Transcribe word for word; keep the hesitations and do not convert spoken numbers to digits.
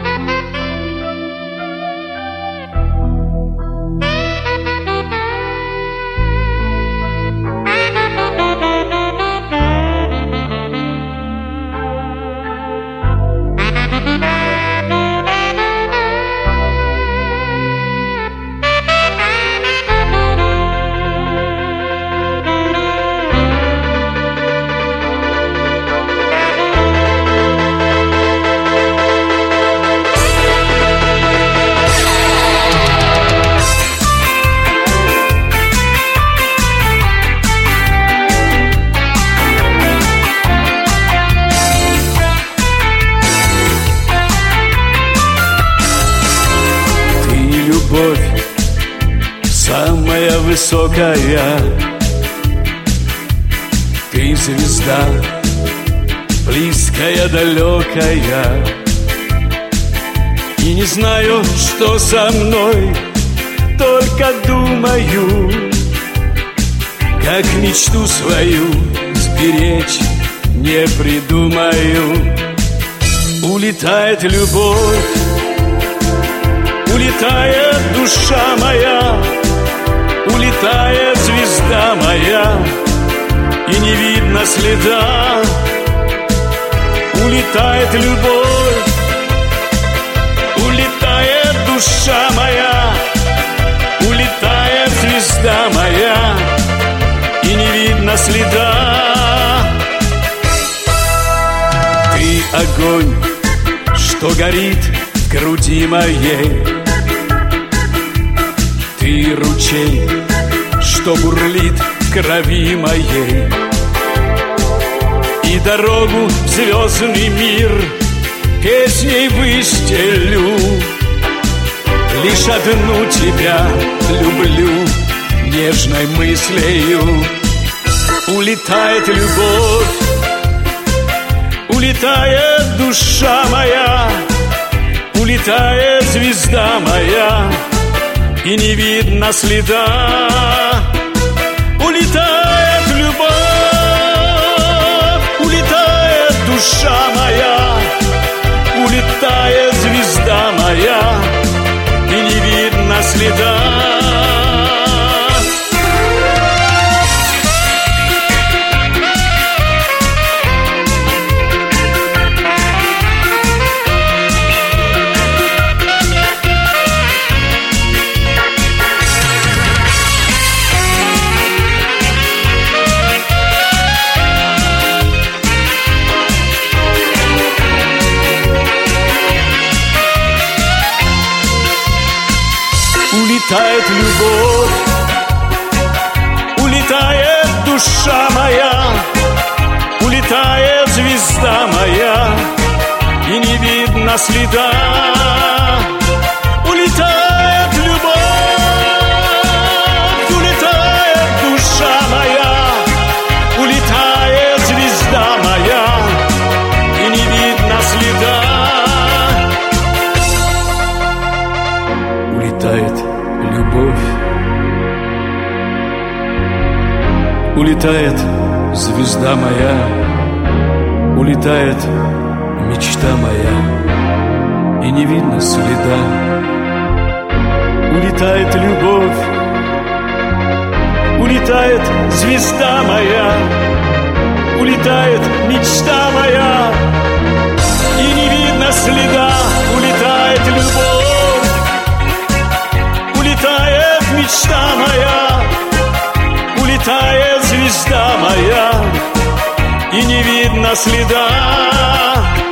Любовь самая высокая, ты звезда, близкая, далекая. И не знаю, что со мной, только думаю, как мечту свою сберечь не придумаю. Улетает любовь, улетает душа моя, улетает звезда моя, и не видно следа. Улетает любовь, улетает душа моя, улетает звезда моя, и не видно следа. Ты огонь, что горит в груди моей, ты ручей, что бурлит в крови моей, и дорогу в звездный мир песней выстелю. Лишь одну тебя люблю нежной мыслью. Улетает любовь, улетает душа моя, улетает звезда моя, и не видно следа. Улетает любовь, улетает душа моя, улетает звезда моя, и не видно следа. Улетает любовь, улетает душа моя, улетает звезда моя, и не видно следа. Улетает любовь, улетает душа моя, улетает звезда моя, и не видно следа. Улетает любовь, улетает звезда моя, улетает мечта моя, и не видно следа. Улетает любовь, улетает звезда моя, улетает мечта моя, и не видно следа. Улетает любовь, улетает мечта моя, улетает звезда моя, и не видно следа.